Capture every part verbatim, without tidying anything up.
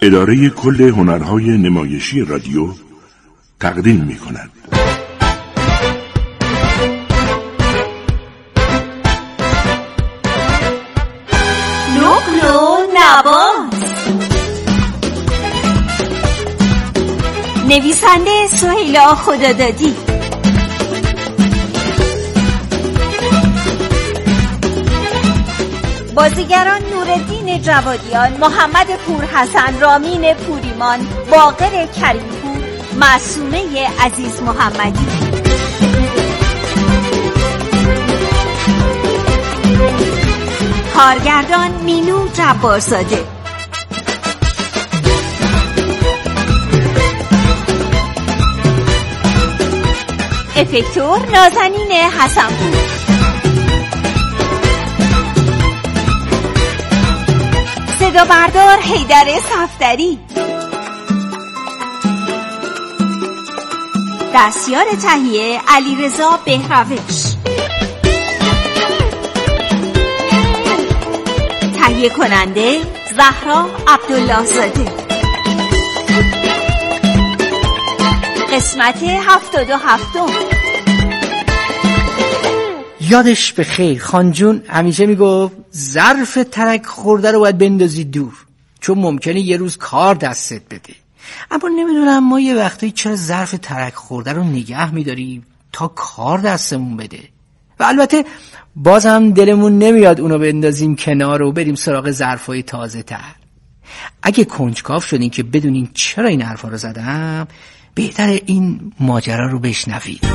اداره کل هنرهای نمایشی رادیو تقدیم می کند. نقل و نبات. نویسنده سهیلا خدادادی، بازیگران نورالدین جوادیان، محمد پورحسن، رامین پوریمان، باقر کریمپور، معصومه عزیز محمدی. کارگردان مینو جبارزاده. افکتور نازنین حسنپور. صدا بردار حیدر صفدری. دستیار تهیه علیرضا بهروش. تهیه کننده زهرا عبدالله زاده. قسمت هفتاد و هفتم. یادش به خیر خانجون همیشه میگفت ظرف ترک خورده رو باید بندازی دور، چون ممکنه یه روز کار دستت بده. اما نمیدونم ما یه وقتایی چرا ظرف ترک خورده رو نگه میداریم تا کار دستمون بده. و البته باز هم دلمون نمیاد اونو بندازیم کنار و بریم سراغ ظرفای تازه تر. اگه کنجکاو شدین که بدونین چرا این حرفا رو زدم، بهتره این ماجرا رو بشنوید.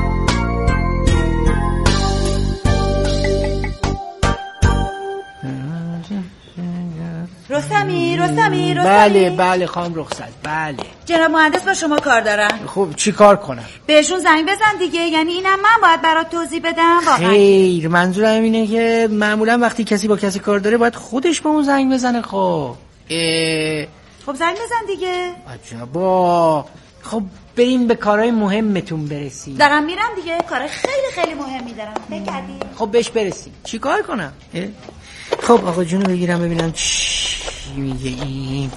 رستمی رستمی رستمی بله بله خانم رخصت، بله. جناب مهندس با شما کار دارن. خب چی کار کنم؟ بهشون زنگ بزن دیگه، یعنی اینم من باید برات توضیح بدم. واقعا خیر، منظورم اینه که معمولا وقتی کسی با کسی کار داره باید خودش به اون زنگ بزنه. خب اه... خب زنگ بزن دیگه. عجبا. خب بریم به کارهای مهمتون برسیم. دارم میرم دیگه، کار خیلی خیلی مهمی دارم. بگردی. خب بهش برسیم. چی کار کنم؟ خب آقا جونو بگیرم ببینم چی میگه این.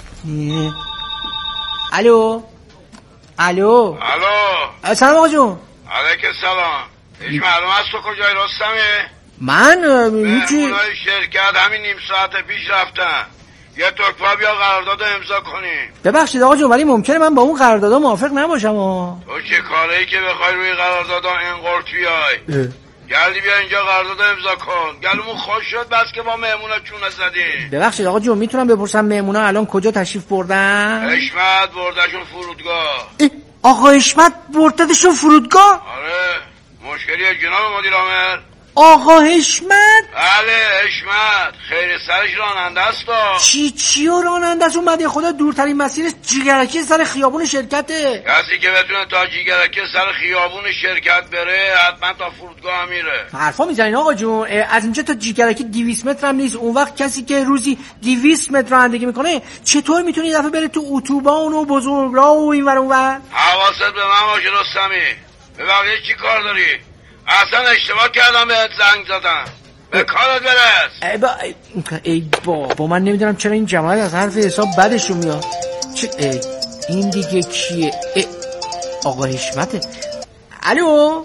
الو الو الو. سلام آقا جون. علیک السلام. هیچ معلوم است تو کجای رستمی؟ من هیچی. مهمونای شرکت همین نیم ساعت پیش رفتن. یه تکفا بیا قرارداد امضا کنیم. ببخشید آقا جون، ولی ممکنه من با اون قراردادا موافق نباشم. ها تو چه کاری که بخوای روی قراردادا انقلت بیای؟ گردی بیا اینجا قرارداد امضا کن. گلومون خوش شد بس که با مهمونا چونه زدیم. ببخشید آقا جون، میتونم بپرسم مهمونا الان کجا تشریف بردن؟ حشمت بردشون فرودگاه. آقا حشمت بردتشون فرودگاه؟ آره. مشکلیه جناب مدیر عامل؟ آقا حشمت؟ بله حشمت. خیر سرش راننده است. چی چی و راننده است؟ اومده خدا دورترین مسیرش جیگرکی سر خیابون شرکته. کسی که بتونه تا جیگرکی سر خیابون شرکت بره حتما تا فرودگاه میره. حرفا میزنین آقا جون. از اینجا تا جیگرکی دویست متر هم نیست. اون وقت کسی که روزی دویست متر رانندگی میکنه چطور میتونه یه دفعه بره تو اتوبان و بزرگراه و اینور اونور؟ حواست به من باشه رستمی. به بقیه چی کار داری؟ اصلا اشتباه کردم بهت زنگ زدم. به کارت برس. ای با ای بابا من نمیدونم چرا این جماعت از حرف حساب بدشون میاد. چه ای این دیگه کیه؟ ای آقا حشمته. الو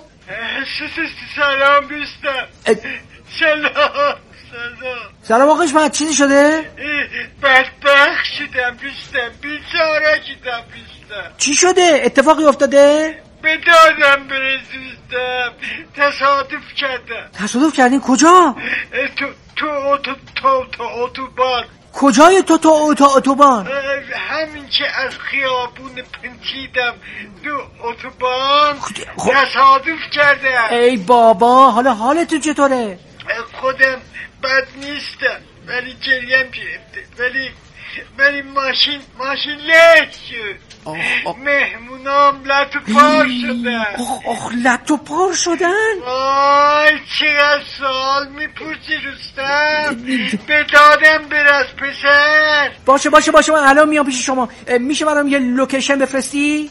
سلام دوستم. سلام سلام. سلام آقا حشمت، چیزی شده؟ بدبخت شدم دوستم، بیچاره شدم دوستم. چی شده؟ اتفاقی افتاده؟ به دادم برسیدم. تصادف کردم. تصادف کردین؟ کجا؟ تو تو اتو تو تو اتوبان. کجای تو تو تو اتوبان؟ همین که از خیابون پنچیدم تو اتوبان تصادف کردم. ای بابا، حالا حالتون چطوره؟ خودم بد نیستم ولی گریم گرفته، ولی ولی ماشین ماشین لک شد. مهمونام لط و پار شدن. آخ آخ لط و پار شدن؟ آی چقدر سوال میپرسی رستم. به دادم برس پسر. باشه باشه باشه من الان میام پیش شما. میشه برام یه لوکیشن بفرستی؟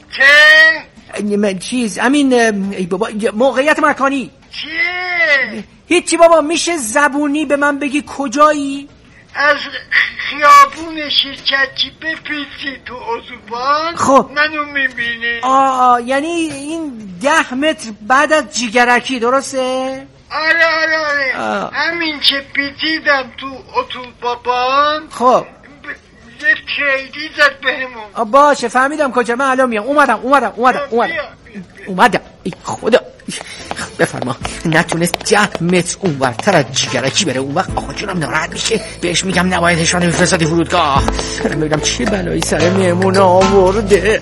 چه؟ چیز همین ای بابا موقعیت مکانی. چیه؟ هیچی بابا، میشه زبونی به من بگی کجایی؟ از خیابون شرکتی بپیچی تو اتوبان خب منو میبینی. آه یعنی این ده متر بعد از جیگرکی درسته؟ آره آره آره همین که پیچیدم تو اتوبان خب یه تریدی زد بهمون. باشه فهمیدم کجا. من الان میام. اومدم اومدم اومدم اومدم اومدم ای خدا بفرما. نتونست ده متر اونورتر از جیگرکی بره. اون وقت آقا جونم ناراحت میشه، بهش میگم نباید نشانه میفرستادی فرودگاه. برم بگم چه بلایی سر مهمون آورده.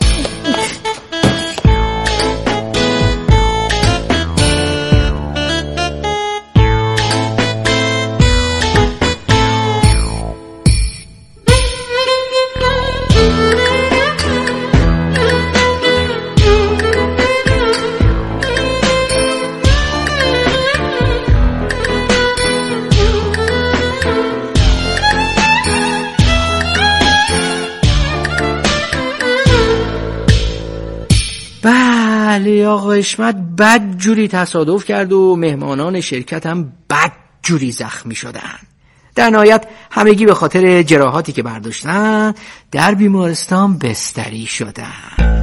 بله آقا حشمت بد جوری تصادف کرد و مهمانان شرکت هم بد جوری زخمی شدن. در نهایت همگی به خاطر جراحاتی که برداشتن در بیمارستان بستری شدن.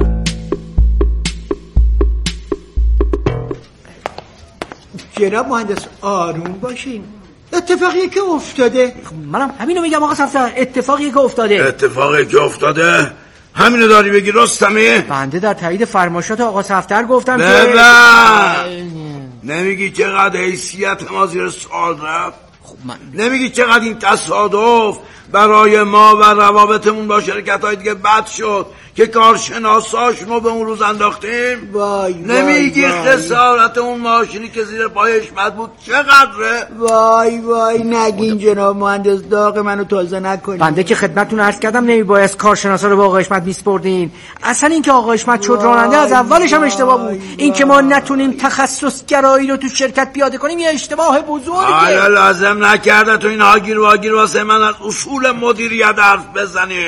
جناب مهندس آروم باشین، اتفاقی که افتاده. منم همینو میگم آقا صفدر، اتفاقی که افتاده. اتفاقی که افتاده همینو داری بگی رستمی؟ بنده در تایید فرمایشات آقا صفدر گفتم که ببن نمیگی چقدر حیثیت ما زیر سوال رفت؟ خب من... نمیگی چقدر این تصادف برای ما و روابطمون با شرکت های دیگه بد شد که کارشناساشون رو به اون روز انداختیم؟ وای نمیگی خسارت اون ماشینی که زیر پای حشمت بود چقدره؟ وای وای نگین جناب مهندس، داغ منو تازه نکنین. بنده که خدمتتون عرض کردم نمیبایست کارشناسا رو به آقا حشمت میسپردین. اصلا این که آقا حشمت شد راننده از اولش هم اشتباه بود. این که ما نتونیم تخصص گرایی رو تو شرکت پیاده کنیم یه اشتباه بزرگه. آیا لازم نکرده تو این هاگیر واگیر واسه من از اصول مدیریت حرف بزنی؟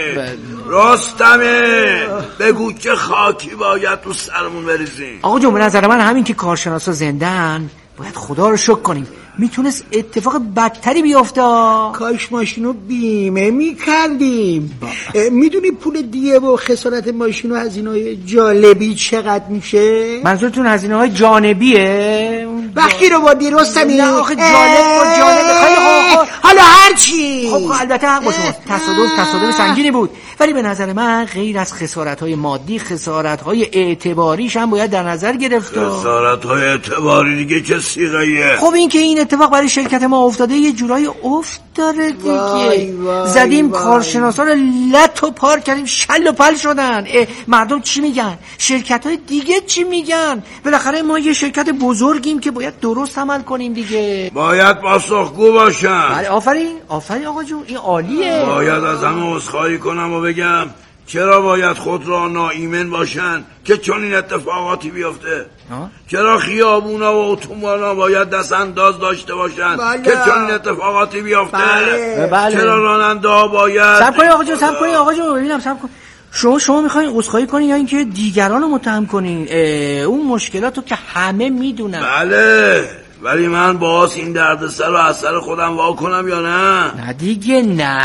رستمی بگو چه خاکی باید تو سرمون بریزیم؟ آقا جون به نظر من همین که کارشناسا زندن باید خدا رو شکر کنیم. میتونست اتفاق بدتری بیفته. کاش ماشینو بیمه میکردیم. میدونی پول دیه و خسارت ماشینو هزینه‌های جالبی چقدر میشه؟ منظورتون هزینه‌های جانبیه؟ وقتی رو با دیرستمی؟ نه آخه جالب و جالب خیلی خوب. حالا هرچی. خب البته حق با شماست، تصادف تصادف سنگینی بود، ولی به نظر من غیر از خسارت‌های مادی خسارت‌های اعتباریش هم باید در نظر گرفت. خسارت‌های اعتباری دیگه چه صیغه‌ایه؟ خب این که این اتفاق برای شرکت ما افتاده یه جورایی افت داره دیگه. وای وای زدیم وای. کارشناسا رو لط و پار کردیم، شل و پل شدن. مردم چی میگن؟ شرکت های دیگه چی میگن؟ بالاخره ما یه شرکت بزرگیم که باید درست عمل کنیم دیگه. باید پاسخگو باشن. بله آفرین آفرین آقا جون، این عالیه. باید از همه عذرخواهی کنم و بگم چرا باید خود را ناایمن باشن که چون این اتفاقاتی بیفته؟ آه؟ چرا خیابونا و اتوبانا باید دست انداز داشته باشن بله. که چون این اتفاقاتی بیفته؟ بله. بله. چرا راننده ها باید صبر کنید آقا جون، صبر کنید آقا جون، ببینم صبر کن. شما شما میخواین عذرخواهی کنین یا اینکه دیگران رو متهم کنین؟ اون مشکلاتو که همه میدونن. بله، ولی من باز این دردسر رو از سر خودم وا کنم یا نه؟ نه دیگه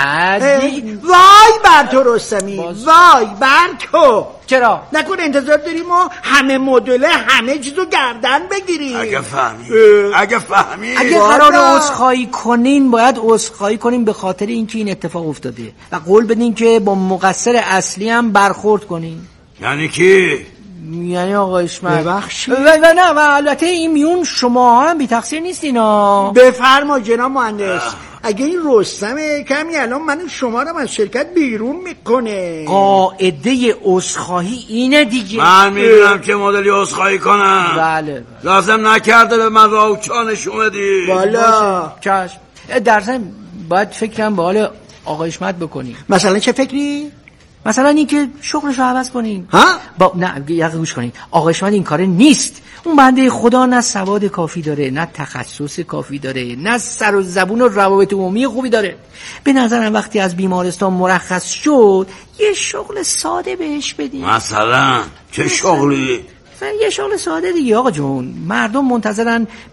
نه دیگه. وای بر تو رستمی باز... وای بر تو. چرا؟ نکن انتظار داریم ما همه مدله همه چیزو گردن بگیریم. اگه فهمی اگه فهمی اگه قرار عذرخواهی کنین باید عذرخواهی کنین به خاطر اینکه این اتفاق افتاده و قول بدین که با مقصر اصلی هم برخورد کنین. یعنی کی؟ یعنی آقا حشمت ببخشید. و نه و البته این میون شما هم بی تقصیر نیستین ها. بفرما جناب مهندس. اگه این رستمه کمی الان من شما رو از شرکت بیرون میکنه. قاعده عذرخواهی اینه دیگه. من میدونم که مدلی عذرخواهی کنم. بله لازم نکرده به من راوچا نشون بدی. والا چشم. در ضمن باید فکرم به حال آقا حشمت بکنی. مثلا چه فکری؟ مثلا این که شغلش رو عوض کنین. ها؟ با نه یه گوش کنین. آقا حشمت این کاره نیست. اون بنده خدا نه سواد کافی داره، نه تخصص کافی داره، نه سر و زبون و روابط عمومی خوبی داره. به نظرم وقتی از بیمارستان مرخص شد یه شغل ساده بهش بدین. مثلا چه شغلی؟ یه شغل ساده دیگه آقا جون. مردم منتظرن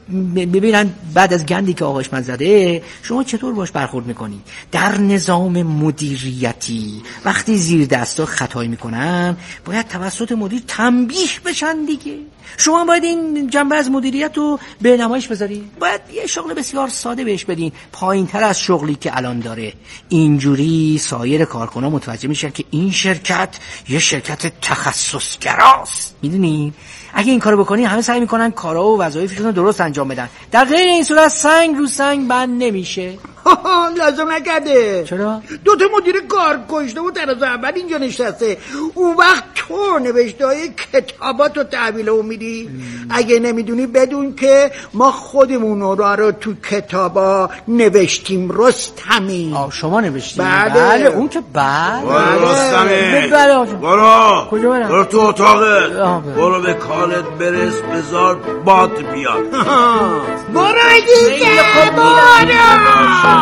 ببینن بعد از گندی که آقا حشمت زده شما چطور باش برخورد میکنی. در نظام مدیریتی وقتی زیر دستا خطایی میکنن باید توسط مدیر تنبیه بشن دیگه. شما باید این جنبه از مدیریت رو به نمایش بذاری. باید یه شغل بسیار ساده بهش بدین، پایین تر از شغلی که الان داره. اینجوری سایر کارکنان متوجه میشن که این شرکت یه شرکت تخصصگراست. میدونی اگه این کارو بکنی همه سعی میکنن کارا و وظایفشون رو درست انجام بدن. در غیر این صورت سنگ رو سنگ بند نمیشه. لازم نکرده. چرا؟ دو تا مدیر کار کشته و در از اول اینجا نشسته. اون وقت تو نوشته های کتاباتو تحویل اون میدی. اگه نمیدونی بدون که ما خودمون رو رو تو کتابا نوشتیم. رستمی. آه شما نوشتیم؟ بله, بله. اون که بله. برو رستمی. بله. برو. کجا برم؟ برو تو اتاقه. برو به کارت برس، بذار باد بیاد. برو دیگه برو.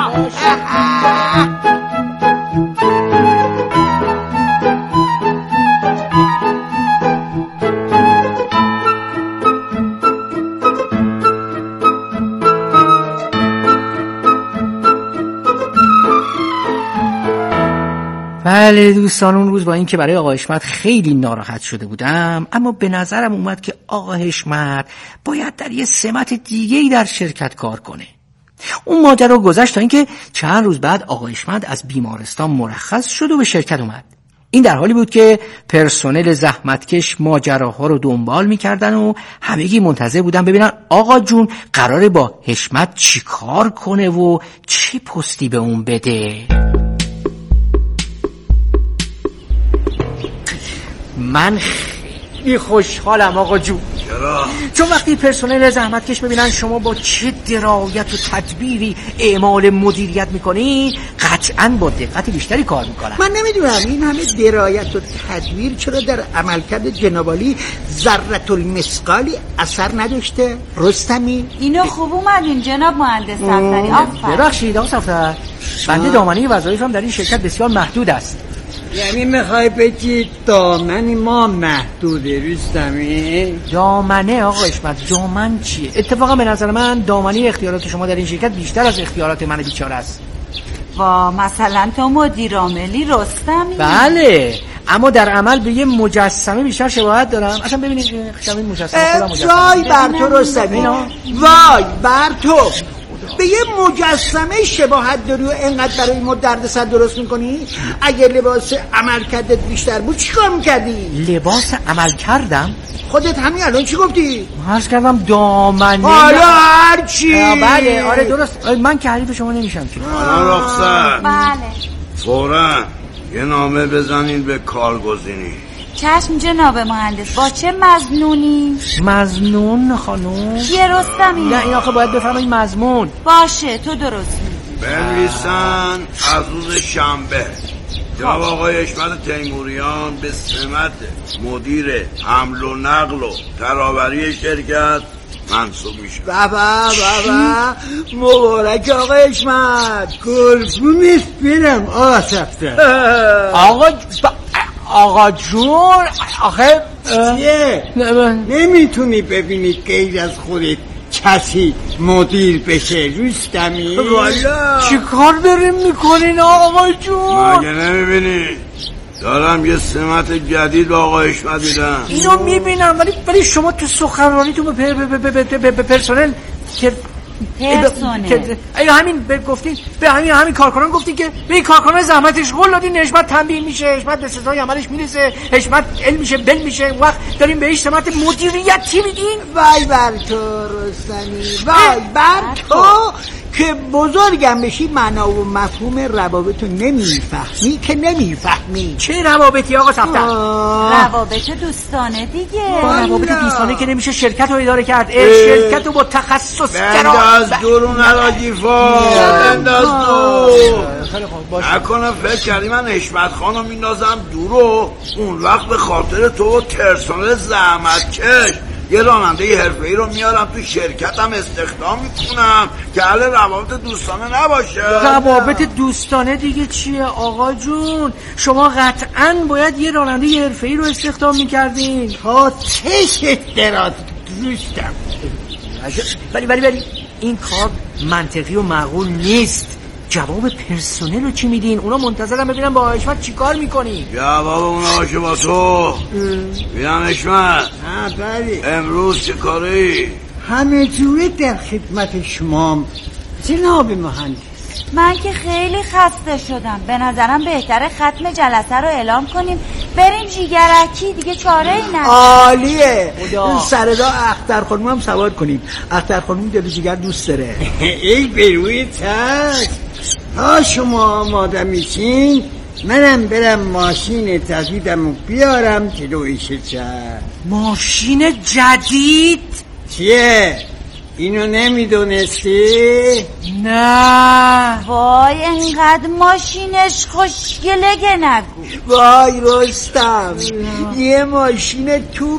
بله دوستان، اون روز با این که برای آقا حشمت خیلی ناراحت شده بودم، اما به نظرم اومد که آقا حشمت باید در یه سمت دیگه‌ای در شرکت کار کنه. اون ماجرا گذشت تا اینکه چند روز بعد آقا حشمت از بیمارستان مرخص شد و به شرکت اومد. این در حالی بود که پرسنل زحمتکش ماجراها رو دنبال میکردن و همگی منتظر بودن ببینن آقا جون قراره با حشمت چی کار کنه و چه پستی به اون بده. من خیلی خوشحالم آقا جون. چرا؟ چون وقتی پرسنل زحمتکش ببینن شما با چه درایت و تدبیری اعمال مدیریت میکنی قطعاً با دقت بیشتری کار میکنن. من نمیدونم این همه درایت و تدبیر چرا در عملکرد جنابالی ذرة المثقالی اثر نداشته؟ رستمی اینو خوب اومدین جناب مهندس صفدری. آفرین. ببخشید آقا صفدر، بنده دامنه وظایفم در این شرکت بسیار محدود است. یعنی میخوای بگی دامن ما محدوده رستمی؟ دامنه آقا حشمت، دامن چیه؟ اتفاقا به نظر من دامنه اختیارات شما در این شرکت بیشتر از اختیارات من بیچاره است. وا مثلا تو مدیر عاملی رستمی؟ بله، اما در عمل به یه مجسمه بیشتر شباهت دارم. اصلا ببینید شبیه مجسمه خودم مجسمه. وای بر تو رستمی، وای بر تو، به یه مجسمه شباهت داری و اینقدر برای ما دردسر درست میکنی؟ اگه لباس عمل کردت بیشتر بود چی کار میکردی؟ لباس عمل کردم؟ خودت همین الان چی گفتی؟ عرض کردم دامنه. حالا هرچی. بله آره درست، من که حریف شما نمیشم که. حالا رخصت. بله. فوراً یه نامه بزنین به کارگزینی. چشم جناب مهندس. با چه مظنونی؟ مظنون خانوم؟ چیه رستمی؟ نه این آخه باید بفهمید مضمون. باشه تو درست میگی. بنویسن از روز شنبه جناب آقای حشمت تیموریان به سمت مدیر حمل و نقل و ترابری شرکت منصوب میشه. بابا بابا مبارک آقا حشمت. قربونت برم آقا صفدر. آقا آقا جون آخه چیه؟ نمیتونی ببینی غیر از خودت کسی مدیر بشه رستمی؟ والا چی کار داریم میکنین آقا جون؟ مگه نمیبینی دارم یه سمت جدید به آقا حشمت میدم. اینو میبینم ولی ولی شما تو سخنرانیتون به پرسنل که پرسنل ایا همین به گفتین به همین همین کارکنان گفتین که به این کارکنان زحمتش قول دادین حشمت تنبیه میشه، حشمت به سزای عملش میرسه، حشمت علم میشه بل میشه، وقت داریم بهش سمت مدیریتی میدین. وای بر تو رستمی، وای بر تو که بزرگم بشی معنا و مفهوم روابطو نمیفهمی که نمیفهمی. چه روابطی آقا صفدر؟ روابط دوستانه دیگه. با روابط دوستانه که نمیشه شرکت رو اداره کرد. شرکت رو با تخصص بنداز دورو نراجیفا بنداز دور. نکنه فکر کردی من حشمت خانو میندازم دورو اون وقت به خاطر تو پرسنل زحمت کش یه راننده حرفه‌ای رو میارم تو شرکتم استخدام میکنم که اهل روابط دوستانه نباشه. روابط دوستانه دیگه چیه آقا جون؟ شما قطعاً باید یه راننده حرفه‌ای رو استخدام میکردین. تا چشت دراز دوستم. ولی ولی ولی این کار منطقی و معقول نیست. جواب پرسنل رو چی میدین؟ اونا منتظرم ببینم با حشمت چی کار میکنی. جواب اونا باشه با تو. بینم حشمت ها بله امروز چه کاری؟ همه جوره در خدمت شما جناب مهندس. من که خیلی خسته شدم. به نظرم بهتره ختم جلسه رو اعلام کنیم بریم جیگرکی، دیگه چاره ای نداره. عالیه. سر راه اختر خانوم هم سوار کنیم. اختر خانوم دل جیگر دوست داره. ای بروی تک ها شما آماده میشین منم برم ماشین جدیدمو بیارم جلوی شجر. ماشین جدید؟ چیه؟ اینو نمیدونستی؟ نه. وای انقدر ماشینش خوشگله که نگو. وای رستم یه ماشین توپ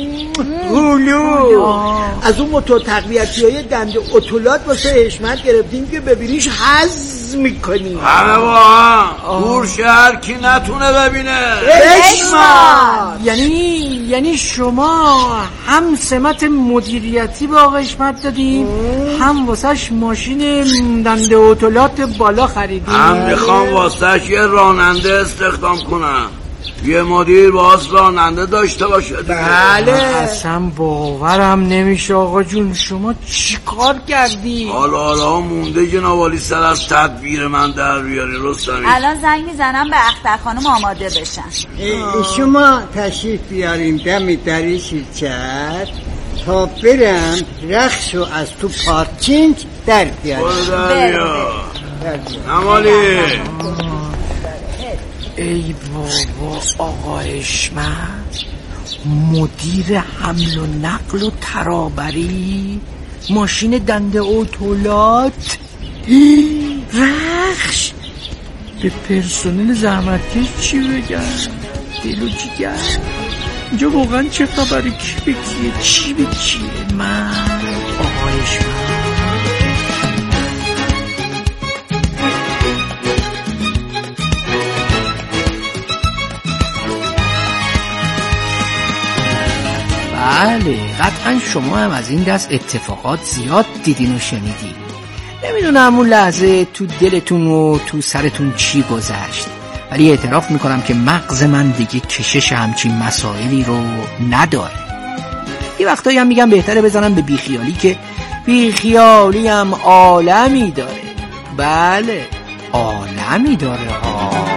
هلو از اون موتور تقویتی های دنده اتولات واسه حشمت گرفتیم که ببینیش حظ میکنیم. همه با هم دور شهر کی نتونه ببینه. حشمت یعنی یعنی شما هم سمت مدیریتی به آقا حشمت دادین هم واسهش ماشین دنده اتولات بالا خریدین. هم میخوام واسهش یه راننده استخدام کنم. یه مدیر باز راننده داشته باشه. بله اصلا باورم نمیشه آقا جون. شما چی کار کردی؟ حالا حالا مونده جنابالی سر از تدبیر من در بیاری رستمی. الان زنگ میزنم به اختر خانم آماده بشن. شما تشریف بیاریم دم دری شرکت تا برم رخشو از تو پارکینگ در بیاریم. برو در بیا نمالی. ای بابا آقا حشمت مدیر حمل و نقل و ترابری ماشین دنده اتولات رخش. به پرسنل زحمتکش چی بگم؟ دل و جیگر اینجا واقعا چه خبره؟ کی به کیه؟ چی به کیه؟ من آقا حشمت. بله قطعا شما هم از این دست اتفاقات زیاد دیدین و شنیدین. نمیدونم اون لحظه تو دلتون و تو سرتون چی گذشت، ولی اعتراف میکنم که مغز من دیگه کشش همچین مسائلی رو نداره. یه وقتایی هم میگم بهتره بزنم به بیخیالی که بیخیالی هم عالمی داره. بله عالمی داره ها.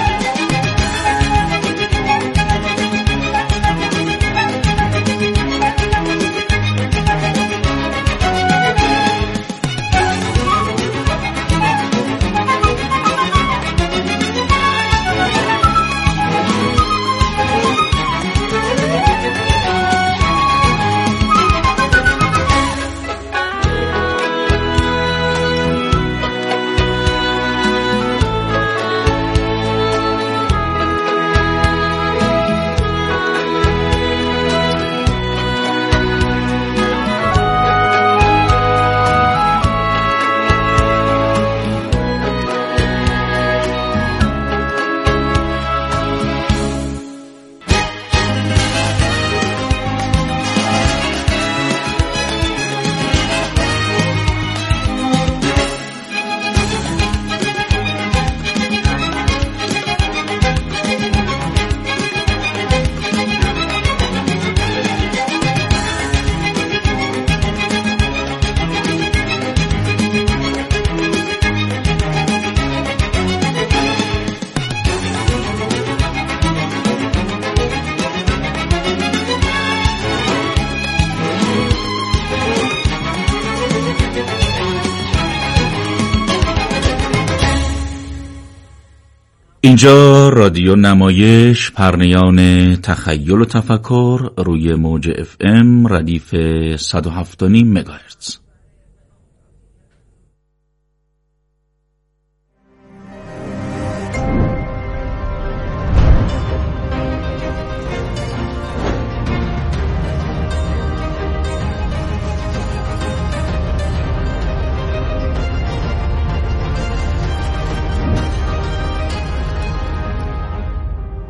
اینجا رادیو نمایش پرنیان تخیل و تفکر روی موج اف ام ردیف صد و هفت و نیم مگاهرتز.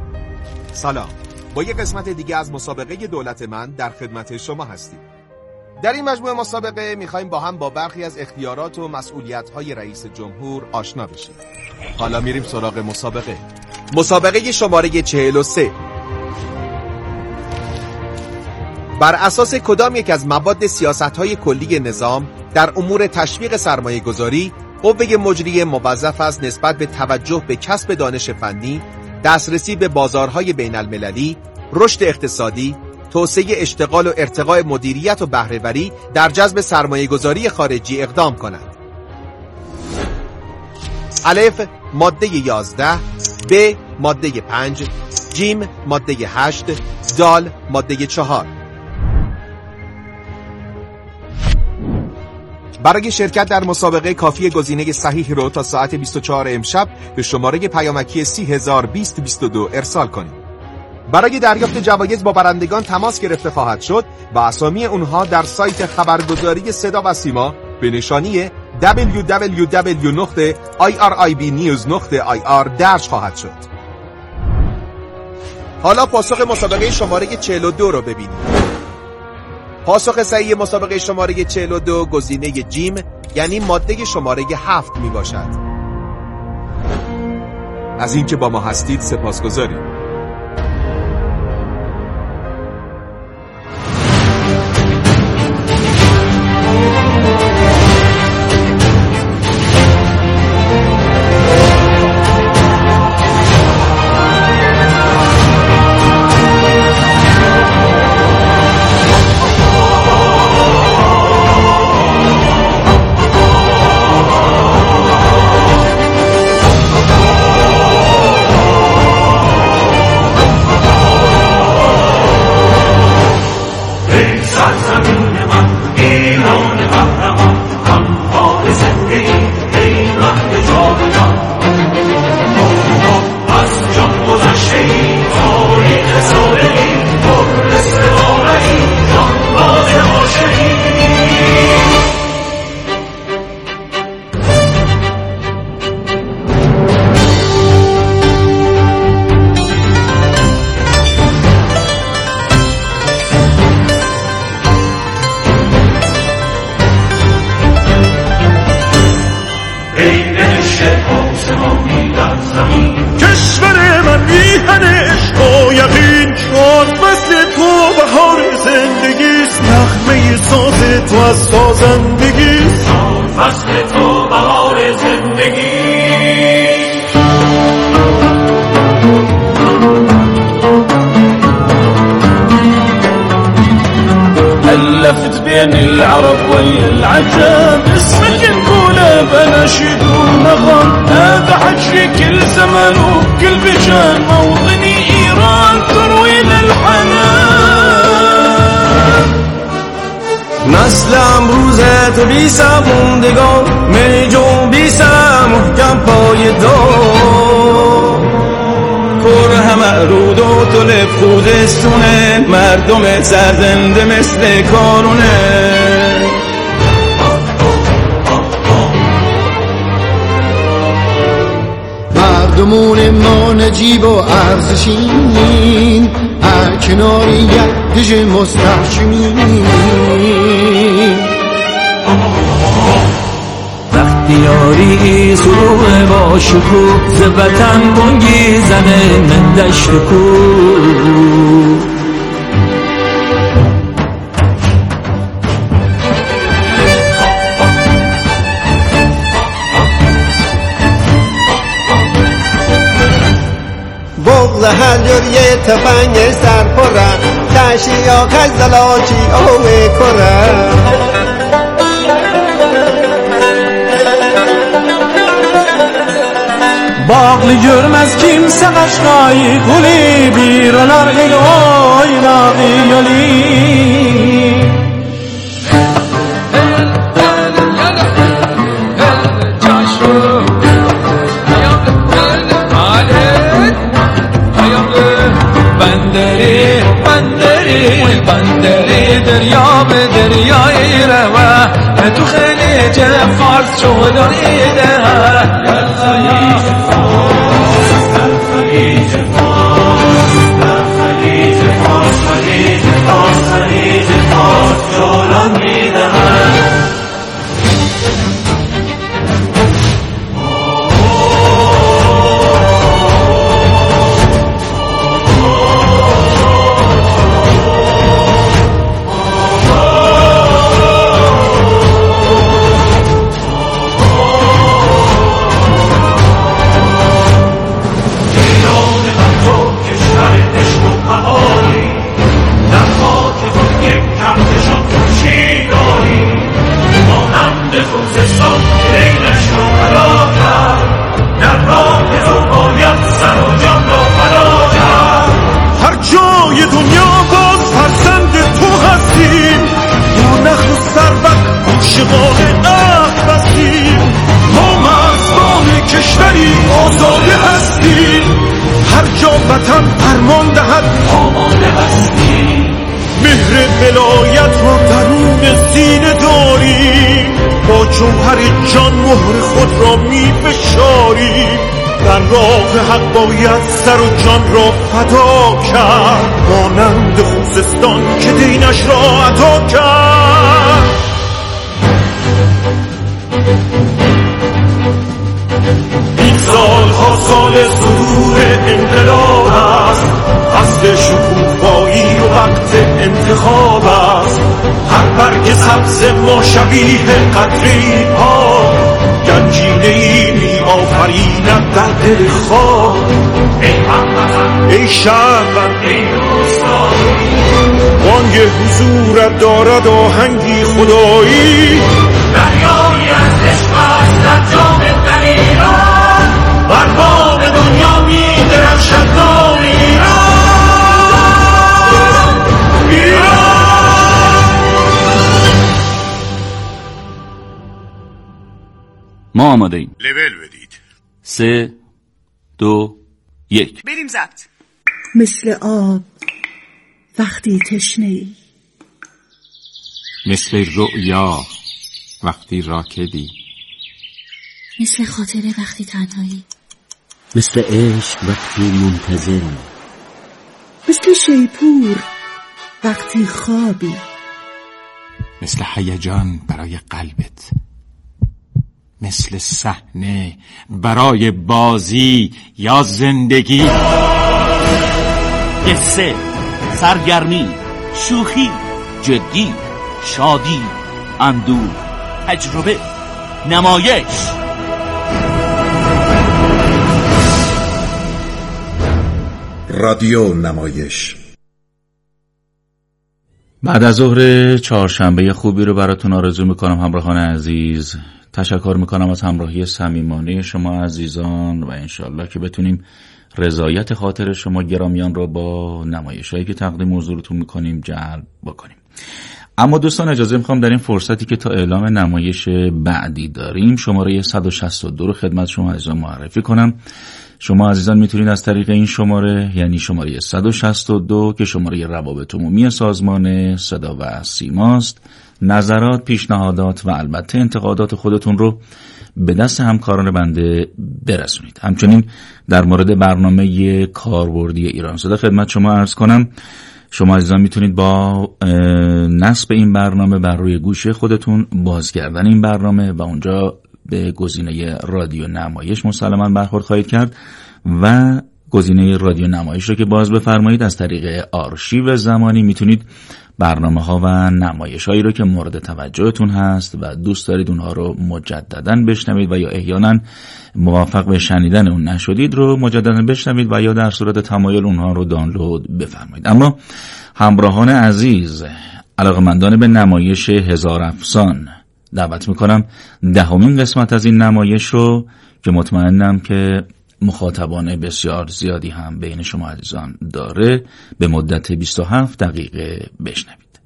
سلام، با یک قسمت دیگه از مسابقه دولت من در خدمت شما هستیم. در این مجموعه مسابقه میخوایم با هم با برخی از اختیارات و مسئولیت‌های رئیس جمهور آشنا بشیم. حالا میریم سراغ مسابقه. مسابقه شماره چهل و سه. بر اساس کدام یک از مواد سیاست‌های کلی نظام در امور تشویق سرمایه‌گذاری قوه مجریه موظف است نسبت به توجه به کسب دانش فنی، دسترسی به بازارهای بین المللی، رشد اقتصادی، توسعه اشتغال و ارتقاء مدیریت و بهره‌وری در جذب سرمایه‌گذاری خارجی اقدام کند. الف ماده یازده، ب ماده پنج، جیم ماده هشت، دال ماده چهار. برای شرکت در مسابقه کافی گزینه صحیح رو تا ساعت بیست و چهار امشب به شماره پیامکی سی هزار بیست بیست و دو ارسال کنید. برای دریافت جوایز با برندگان تماس گرفته خواهد شد و اسامی اونها در سایت خبرگزاری صدا و سیما به نشانی دبلیو دبلیو دبلیو نقطه آی آر آی بی نیوز نقطه آی آر درج خواهد شد. حالا پاسخ مسابقه شماره چهل و دو رو ببینید. پاسخ صحیح مسابقه شماره چهل و دو گزینه جیم یعنی ماده شماره هفت می باشد. از اینکه با ما هستید سپاسگزاریم. کشور من میهن عشق و یقین چون فصل تو بهار زندگیست، نغمه ساز تو از سازندگیست، چون فصل تو بهار زندگیست. ألفت بين العرب والعجم اسمك نقوله بنشيد ونغم، هذا حجي كل زمن وكل بجان، موطني إيران تروي للحنان. نسل امروزت بی سموندگان می جون بی سم محکم پایدار، پر همه رود و طلب خودستونه، مردم سرزنده مثل کارونه. مردمون ما نجیب و ارزشین، کناری یکدیج مستحشمین. وقتیاری سروع با شکوه ز وطن بانگی زنه من دشت کوه. بغض هر جور یه تفنگ سر پرم، تشی یا خزلاچی اوه کرم. Bağlı görmez kimse Kaşkay'ı kuli, bir olar el oynağı yoli. Banderi, banderi, banderi derya be deryayı reva, tu khalice fars çoğları de. خلیج فارس خلیج فارس خلیج فارس جولان خوزستان اینش رو فدا کرد، در راه تو باید سر و جان را فدا کرد. هر جای دنیا باز فرزند تو هستیم، ما نخل و ثروت عاشقان عهد بستیم، ما مرزبان کشوری آزاده هستیم، هر جا وطن فرمان دهد آماده هستیم. مهر ولایت را درون سینه داریم، با جوهر جان مهر خود را می فشاریم، در راه حق باید سر و جان را فدا کرد، مانند خوزستان که دینش را عطا کرد. این سالها سال ظهور انقلاب است، فصل شکوفایی و وقت انتخاب است، هر برگ سبز ما شبیه قطره‌ای پاک، گنجینه‌ای می آفریند در دل خاک. ای هموطن، ای شهروند، ای دوستانی، بانگ حضورت دارد آهنگی خدایی، دریایی از عشق است در جام دلیران، بر بام دنیا می درخشد نام ایران. ما آماده ایم. لول بدید. سه دو یک بریم ضبط. مثل آب وقتی تشنه‌ای، مثل رؤیا وقتی راکدی، مثل خاطره وقتی تنهایی، مثل عشق وقتی منتظری، مثل شیپور وقتی خوابی، مثل هیجان برای قلبت، مثل صحنه برای بازی یا زندگی. قصه، سرگرمی، شوخی، جدی، شادی، اندوه، تجربه، نمایش. رادیو نمایش. بعد از ظهر چهارشنبه خوبی رو براتون آرزو میکنم همراهان عزیز. تشکر میکنم از همراهی صمیمانه شما عزیزان و انشالله که بتونیم رضایت خاطر شما گرامیان رو با نمایش‌هایی که تقدیم حضورتون میکنیم جلب بکنیم. اما دوستان اجازه میخوام در این فرصتی که تا اعلام نمایش بعدی داریم شماره صد و شصت و دو رو خدمت شما عزیزان معرفی کنم. شما عزیزان میتونید از طریق این شماره یعنی شماره صد و شصت و دو که شماره روابط عمومی سازمان صدا و سیماست نظرات، پیشنهادات و البته انتقادات خودتون رو به دست همکاران بنده برسونید. همچنین در مورد برنامه کاربردی ایران صدا خدمت شما عرض کنم شما عزیزان میتونید با نصب این برنامه بر روی گوشه خودتون باز کردن این برنامه و اونجا به گزینه رادیو نمایش مسلماً برخورد خواهید کرد و گزینه رادیو نمایش رو که باز بفرمایید از طریق آرشیو زمانی میتونید برنامه ها و نمایش هایی رو که مورد توجهتون هست و دوست دارید اونها رو مجدداً بشنوید و یا احیانا موافق به شنیدن اون نشدید رو مجدداً بشنوید و یا در صورت تمایل اونها رو دانلود بفرمایید. اما همراهان عزیز، علاقه‌مندان به نمایش هزار افسان دعوت میکنم دهمین قسمت از این نمایش رو که مطمئنم که مخاطبان بسیار زیادی هم بین شما عزیزان داره به مدت بیست و هفت دقیقه بشنوید.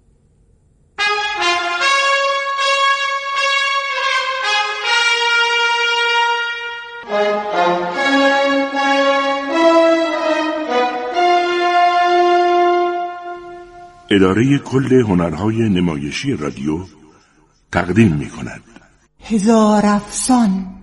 اداره کل هنرهای نمایشی رادیو تقدیم می کند هزار افسان.